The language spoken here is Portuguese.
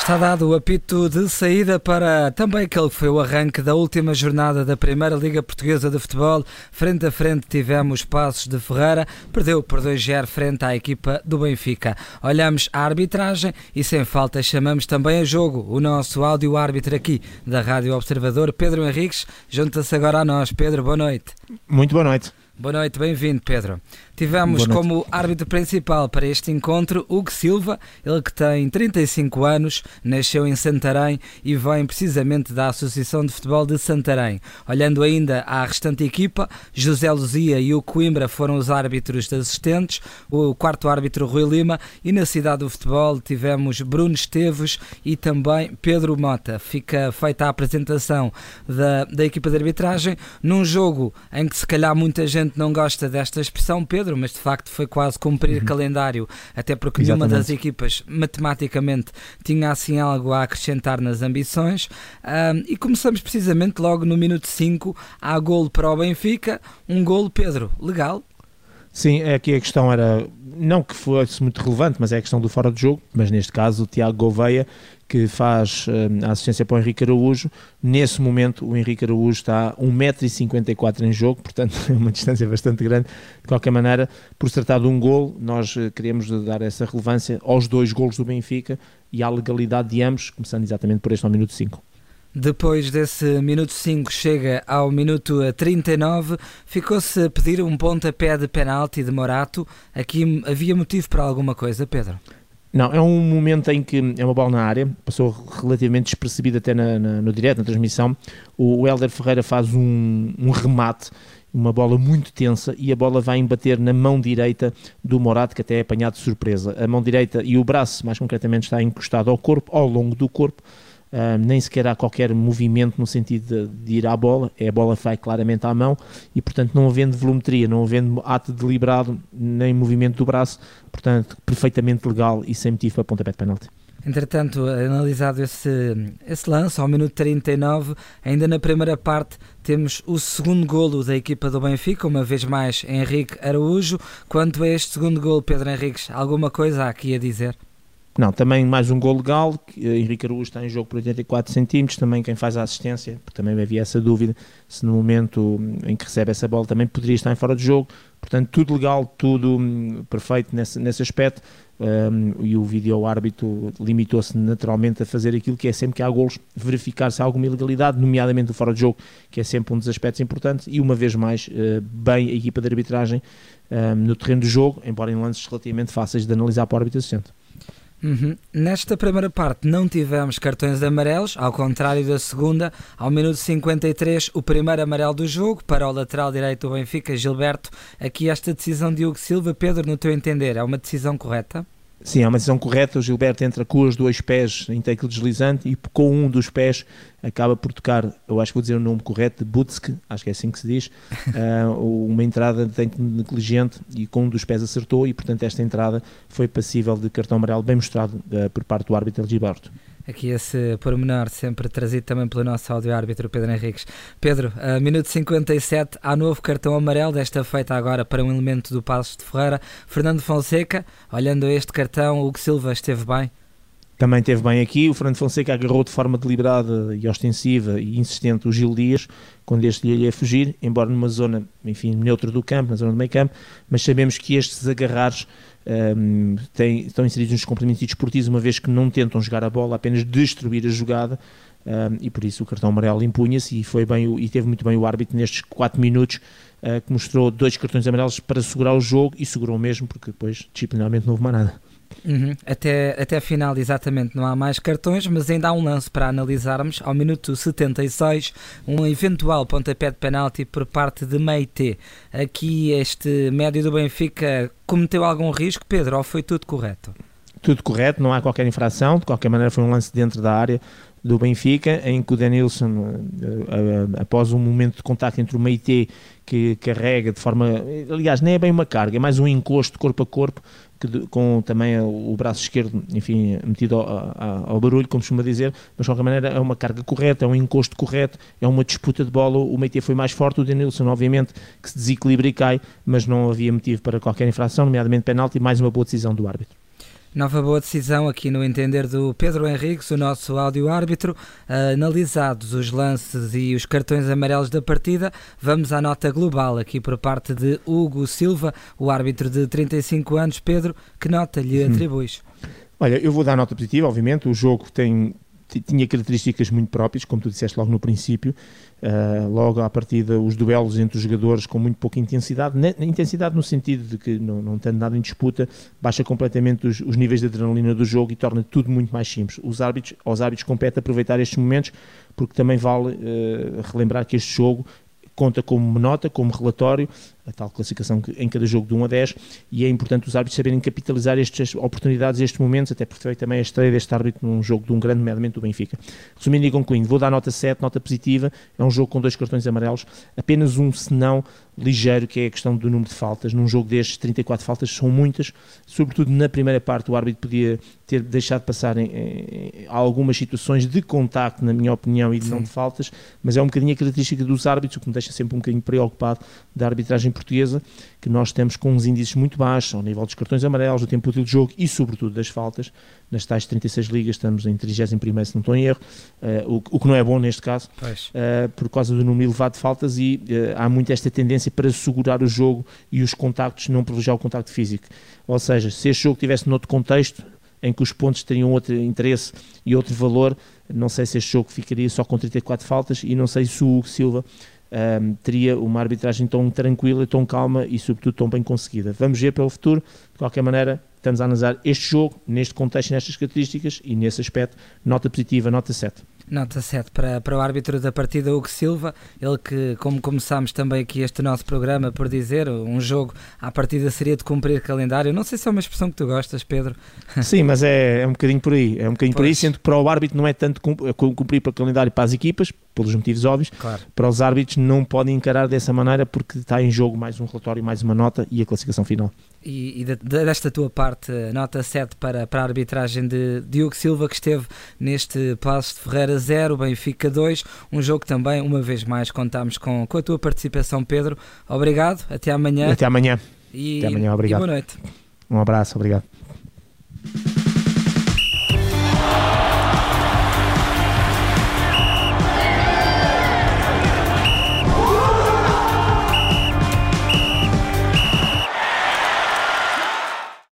Está dado o apito de saída para também aquele que foi o arranque da última jornada da Primeira Liga Portuguesa de Futebol. Frente a frente tivemos Paços de Ferreira, perdeu por 2-0 frente à equipa do Benfica. Olhamos a arbitragem e sem falta chamamos também a jogo o nosso áudio-árbitro aqui da Rádio Observador, Pedro Henriques, junta-se agora a nós. Pedro, boa noite. Muito boa noite. Boa noite, bem-vindo, Pedro. Tivemos como árbitro principal para este encontro Hugo Silva, ele que tem 35 anos, nasceu em Santarém e vem precisamente da Associação de Futebol de Santarém. Olhando ainda à restante equipa, José Luzia e o Coimbra foram os árbitros assistentes, o quarto árbitro Rui Lima, e na cidade do futebol tivemos Bruno Esteves e também Pedro Mota. Fica feita a apresentação da equipa de arbitragem num jogo em que se calhar muita gente não gosta desta expressão, Pedro, mas de facto foi quase cumprir calendário, até porque nenhuma das equipas matematicamente tinha assim algo a acrescentar nas ambições, e começamos precisamente logo no minuto 5, há golo para o Benfica, um golo, Pedro, legal? Sim, aqui a questão era, não que fosse muito relevante, mas é a questão do fora de jogo, mas neste caso o Tiago Gouveia, que faz a assistência para o Henrique Araújo. Nesse momento o Henrique Araújo está a 1,54 m em jogo, portanto é uma distância bastante grande. De qualquer maneira, por se tratar de um golo, nós queremos dar essa relevância aos dois golos do Benfica e à legalidade de ambos, começando exatamente por este ao minuto 5. Depois desse minuto 5 chega ao minuto 39, ficou-se a pedir um pontapé de penalti de Morato. Aqui havia motivo para alguma coisa, Pedro? Não, é um momento em que é uma bola na área, passou relativamente despercebido até no direto, na transmissão. O Hélder Ferreira faz um remate, uma bola muito tensa, e a bola vai embater na mão direita do Morato, que até é apanhado de surpresa. A mão direita e o braço, mais concretamente, está encostado ao corpo, ao longo do corpo. Nem sequer há qualquer movimento no sentido de ir à bola, a bola vai claramente à mão e, portanto, não havendo volumetria, não havendo ato deliberado nem movimento do braço, portanto, perfeitamente legal e sem motivo para pontapé de penalti. Entretanto, analisado esse lance, ao minuto 39, ainda na primeira parte, temos o segundo golo da equipa do Benfica, uma vez mais Henrique Araújo. Quanto a este segundo golo, Pedro Henriques, alguma coisa há aqui a dizer? Não, também mais um golo legal. Henrique Araújo está em jogo por 84 centímetros, também quem faz a assistência, porque também havia essa dúvida se no momento em que recebe essa bola também poderia estar em fora de jogo. Portanto, tudo legal, tudo perfeito nesse aspecto, e o vídeo-árbitro limitou-se naturalmente a fazer aquilo que é sempre que há golos, verificar se há alguma ilegalidade, nomeadamente o fora de jogo, que é sempre um dos aspectos importantes, e uma vez mais, bem a equipa de arbitragem no terreno do jogo, embora em lances relativamente fáceis de analisar para o árbitro assistente. Nesta primeira parte não tivemos cartões amarelos, ao contrário da segunda. Ao minuto 53, o primeiro amarelo do jogo para o lateral direito do Benfica, Gilberto. Aqui esta decisão de Hugo Silva, Pedro, no teu entender, é uma decisão correta? Sim, é uma decisão correta. O Gilberto entra com os dois pés em tackle deslizante e com um dos pés acaba por tocar, eu acho que vou dizer o nome correto, de Butsk, acho que é assim que se diz, uma entrada de tackle negligente, e com um dos pés acertou, e portanto esta entrada foi passível de cartão amarelo, bem mostrado por parte do árbitro Gilberto. Aqui esse pormenor sempre trazido também pelo nosso áudio-árbitro Pedro Henriques. Pedro, minuto 57, há novo cartão amarelo, desta feita agora para um elemento do Paços de Ferreira. Fernando Fonseca, olhando a este cartão, o Hugo Silva esteve bem? Também esteve bem aqui. O Fernando Fonseca agarrou de forma deliberada e ostensiva e insistente o Gil Dias, quando este lhe ia fugir, embora numa zona, enfim, neutra do campo, na zona do meio campo, mas sabemos que estes agarrares estão inseridos nos compromissos desportivos, uma vez que não tentam jogar a bola, apenas destruir a jogada, e por isso o cartão amarelo impunha-se, e teve muito bem o árbitro nestes 4 minutos, que mostrou 2 cartões amarelos para segurar o jogo, e segurou mesmo, porque depois disciplinarmente não houve mais nada. Até a final, exatamente, não há mais cartões, mas ainda há um lance para analisarmos. Ao minuto 76, um eventual pontapé de penalti por parte de Meite. Aqui este médio do Benfica cometeu algum risco, Pedro, ou foi tudo correto? Tudo correto, não há qualquer infração. De qualquer maneira foi um lance dentro da área do Benfica, em que o Denilson, após um momento de contacto entre o Meite, que carrega de forma, aliás, nem é bem uma carga, é mais um encosto corpo a corpo, com também o braço esquerdo, enfim, metido ao barulho, como costuma dizer, mas de qualquer maneira é uma carga correta, é um encosto correto, é uma disputa de bola. O Meite foi mais forte, o Denilson obviamente que se desequilibra e cai, mas não havia motivo para qualquer infração, nomeadamente penalti, e mais uma boa decisão do árbitro. Nova boa decisão aqui no entender do Pedro Henriques, o nosso áudio-árbitro. Analisados os lances e os cartões amarelos da partida, vamos à nota global aqui por parte de Hugo Silva, o árbitro de 35 anos. Pedro, que nota lhe atribuis? Olha, eu vou dar nota positiva, obviamente. O jogo tinha características muito próprias, como tu disseste logo no princípio. Logo à partida, os duelos entre os jogadores com muito pouca intensidade, intensidade no sentido de que não tendo nada em disputa, baixa completamente os níveis de adrenalina do jogo e torna tudo muito mais simples. Aos árbitros compete aproveitar estes momentos, porque também vale relembrar que este jogo conta como nota, como relatório, a tal classificação em cada jogo de 1 a 10, e é importante os árbitros saberem capitalizar estas oportunidades, estes momentos, até porque foi também a estreia deste árbitro num jogo de um grande nomeadamente do Benfica. Resumindo e concluindo, vou dar nota 7, nota positiva. É um jogo com 2 cartões amarelos, apenas um senão ligeiro, que é a questão do número de faltas. Num jogo destes, 34 faltas são muitas, sobretudo na primeira parte o árbitro podia ter deixado passar em algumas situações de contacto, na minha opinião, e de não de faltas, mas é um bocadinho a característica dos árbitros, o que me deixa sempre um bocadinho preocupado da arbitragem portuguesa, que nós temos com uns índices muito baixos ao nível dos cartões amarelos, do tempo útil de jogo e sobretudo das faltas. Nas tais 36 ligas estamos em 31º, se não estou em erro, o que não é bom neste caso, por causa do número elevado de faltas, e há muito esta tendência para segurar o jogo e os contactos, não privilegiar o contacto físico. Ou seja, se este jogo estivesse noutro contexto, em que os pontos teriam outro interesse e outro valor, não sei se este jogo ficaria só com 34 faltas, e não sei se o Hugo Silva teria uma arbitragem tão tranquila, tão calma e sobretudo tão bem conseguida. Vamos ver pelo futuro. De qualquer maneira, estamos a analisar este jogo neste contexto, nestas características, e nesse aspecto, nota positiva, nota 7. Nota 7 para o árbitro da partida, Hugo Silva, ele que, como começámos também aqui este nosso programa por dizer, um jogo à partida seria de cumprir calendário. Não sei se é uma expressão que tu gostas, Pedro. Sim, mas é um bocadinho por aí. É um bocadinho por aí, sendo que para o árbitro não é tanto cumprir para o calendário para as equipas, pelos motivos óbvios. Claro. Para os árbitros não podem encarar dessa maneira, porque está em jogo mais um relatório, mais uma nota e a classificação final. E desta tua parte, nota 7 para a arbitragem de Hugo Silva, que esteve neste Paços de Ferreira 0, Benfica 2, um jogo que também, uma vez mais, contámos com a tua participação, Pedro. Obrigado, até amanhã. Até amanhã. Até amanhã, obrigado. E boa noite. Um abraço, obrigado.